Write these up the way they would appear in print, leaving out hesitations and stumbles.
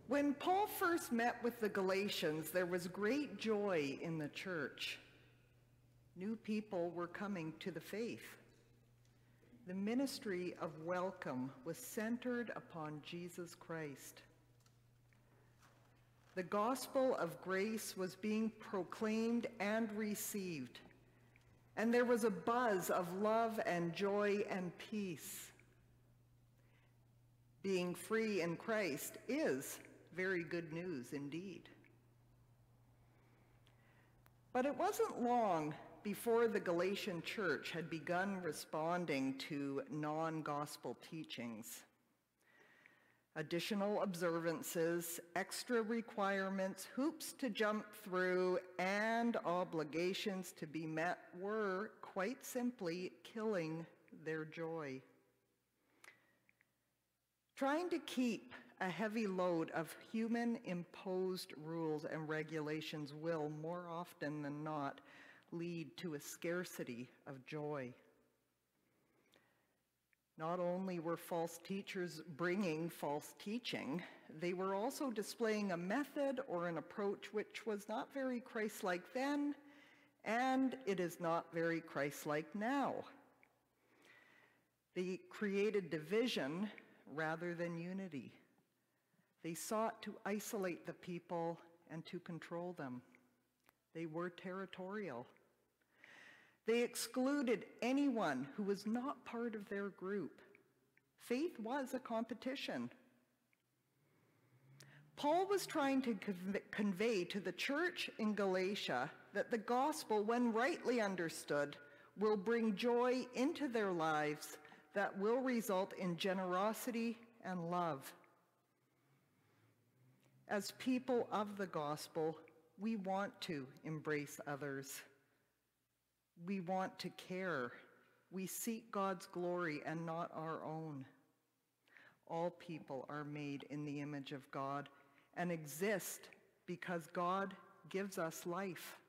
When Paul first met with the Galatians, there was great joy in the church. New people were coming to the faith. The ministry of welcome was centered upon Jesus Christ. The gospel of grace was being proclaimed and received, and there was a buzz of love and joy and peace. Being free in Christ is very good news indeed. But it wasn't long before the Galatian church had begun responding to non-gospel teachings. Additional observances, extra requirements, hoops to jump through, and obligations to be met were, quite simply, killing their joy. Trying to keep a heavy load of human-imposed rules and regulations will, more often than not, lead to a scarcity of joy. Not only were false teachers bringing false teaching, they were also displaying a method or an approach which was not very Christ-like then, and it is not very Christ-like now. They created division rather than unity. They sought to isolate the people and to control them. They were territorial. They excluded anyone who was not part of their group. Faith was a competition. Paul was trying to convey to the church in Galatia that the gospel, when rightly understood, will bring joy into their lives that will result in generosity and love. As people of the gospel, we want to embrace others. We want to care. We seek God's glory and not our own. All people are made in the image of God and exist because God gives us life.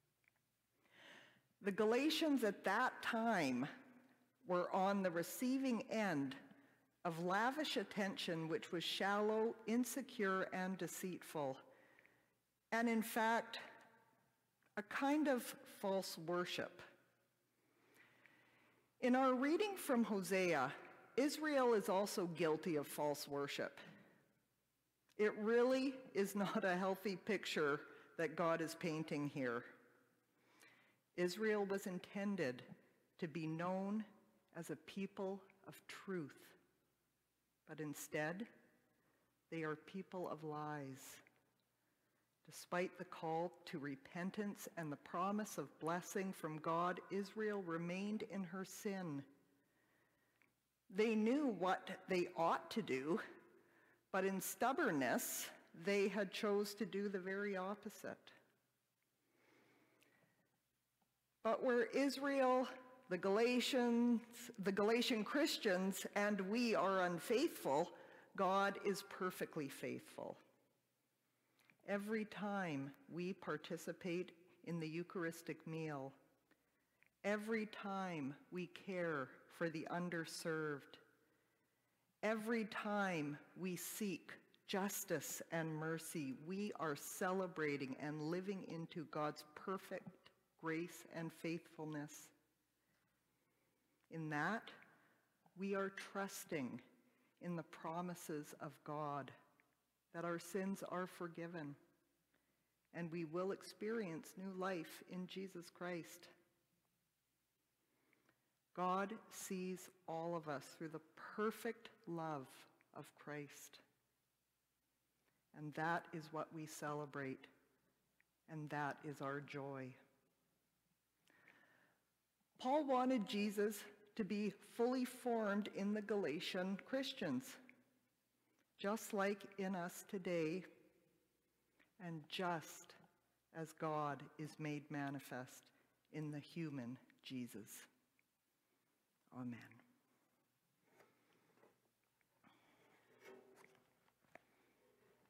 The Galatians at that time were on the receiving end of lavish attention which was shallow, insecure, and deceitful, and in fact, a kind of false worship. In our reading from Hosea, Israel is also guilty of false worship. It really is not a healthy picture that God is painting here. Israel was intended to be known as a people of truth, but instead, they are people of lies. Despite the call to repentance and the promise of blessing from God, Israel remained in her sin. They knew what they ought to do, but in stubbornness, they had chose to do the very opposite. But where Israel, the Galatian Christians, and we are unfaithful, God is perfectly faithful. Every time we participate in the Eucharistic meal, every time we care for the underserved, every time we seek justice and mercy, we are celebrating and living into God's perfect grace and faithfulness. In that, we are trusting in the promises of God that our sins are forgiven, and we will experience new life in Jesus Christ. God sees all of us through the perfect love of Christ, and that is what we celebrate, and that is our joy. Paul wanted Jesus to be fully formed in the Galatian Christians, just like in us today, and just as God is made manifest in the human Jesus. Amen.